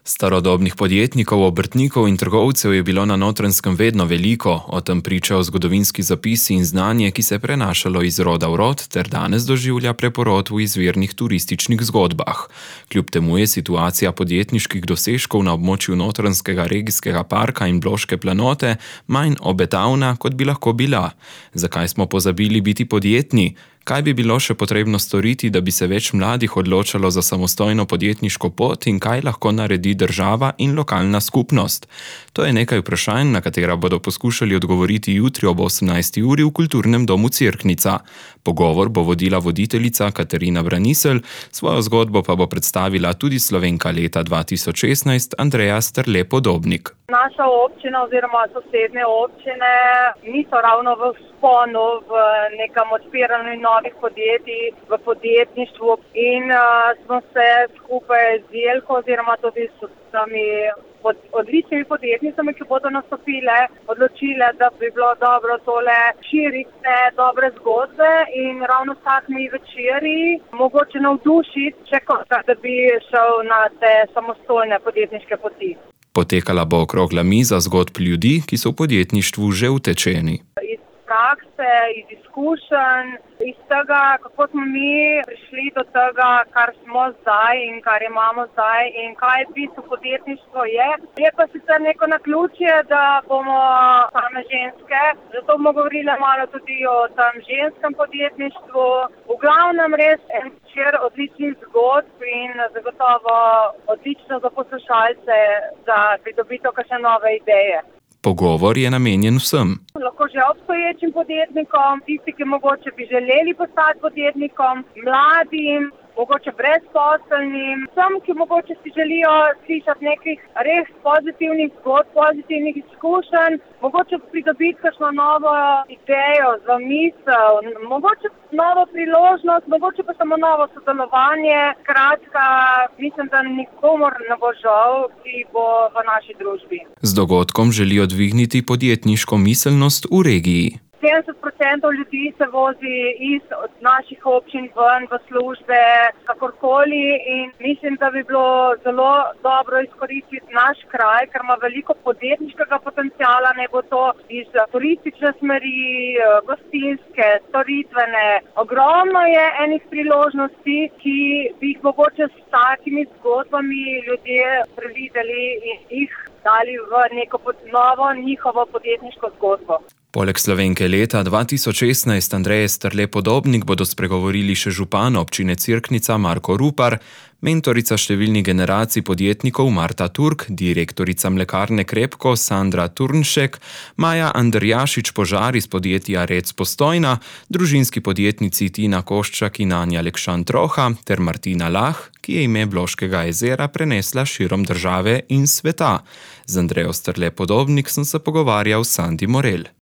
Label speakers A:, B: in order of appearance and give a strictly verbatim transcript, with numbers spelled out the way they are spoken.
A: Starodobnih podjetnikov, obrtnikov in trgovcev je bilo na Notranjskem vedno veliko, o tem pričajo zgodovinski zapisi in znanje, ki se je prenašalo iz roda v rod ter danes doživlja preporod v izvirnih turističnih zgodbah. Kljub temu je situacija podjetniških dosežkov na območju Notranjskega regijskega parka in Bloške planote manj obetavna, kot bi lahko bila. Zakaj smo pozabili biti podjetni? Kaj bi bilo še potrebno storiti, da bi se več mladih odločalo za samostojno podjetniško pot in kaj lahko naredi država in lokalna skupnost? To je nekaj vprašanj, na katera bodo poskušali odgovoriti jutri ob osemnajsti uri v Kulturnem domu Cerknica. Pogovor bo vodila voditeljica Katarina Braniselj, svojo zgodbo pa bo predstavila tudi Slovenka leta dva tisoč šestnajst Andreja Strle Podobnik.
B: Naša občina oziroma sosednje občine niso ravno v vzponu v nekem odpiranju novih podjetij, v podjetništvu in uh, smo se skupaj z Jelko oziroma tudi s temi pod, odličnimi podjetnicami, ki bodo nastopile, odločile, da bi bilo dobro tole širiti dobre zgodbe in ravno s takimi večeri mogoče navdušiti še kot, da bi šel na te samostojne podjetniške poti.
A: Potekala bo okrogla miza zgodb ljudi, ki so v podjetništvu že utečeni.
B: Iz prakse, iz izkušenj, iz tega, kako smo mi prišli do tega, kar smo zdaj in kar imamo zdaj in kaj v bistvu podjetništvo je. Je pa sicer neko naključje, da bomo same ženske, zato bomo govorili malo tudi o tem ženskem podjetništvu. V glavnem res en večer odličnih zgodb in zagotovo odlično za poslušalce, za pridobitev kakšne nove ideje.
A: Pogovor je namenjen vsem.
B: Lahko že obstoječim podjetnikom, tisti, ki mogoče bi želeli postati podjetnikom, mladim, mogoče brezposelnim, vsem, ki mogoče si želijo slišati nekih res pozitivnih zgodb, pozitivnih izkušenj, mogoče pridobiti kakšno novo idejo, zamisel, mogoče novo priložnost, mogoče pa samo novo sodelovanje. Kratka, mislim, da nikomor ne bo žal, ki bo v naši družbi.
A: Z dogodkom želijo dvigniti podjetniško miselnost v regiji.
B: sedemdeset procentov ljudi se vozi iz naših občin ven v službe, kakorkoli in mislim, da bi bilo zelo dobro izkoristiti naš kraj, ker ima veliko podjetniškega potenciala, ne bo to iz turistične smeri, gostinske, storitvene. Ogromno je enih priložnosti, ki bi jih mogoče s takimi zgodbami ljudje prevideli in jih dali v neko novo njihovo podjetniško zgodbo.
A: Poleg Slovenke leta dva tisoč šestnajst Andreje Strle Podobnik bodo spregovorili še župan občine Cerknica Marko Rupar, mentorica številnih generacij podjetnikov Marta Turk, direktorica mlekarne Krepko Sandra Turnšek, Maja Andrjašič Požar iz podjetja Rec Postojna, družinski podjetnici Tina Koščak in Anja Lekšan Troha ter Martina Lah, ki je ime Bloškega jezera prenesla širom države in sveta. Z Andrejo Strle Podobnik sem se pogovarjal s Sandi Morel.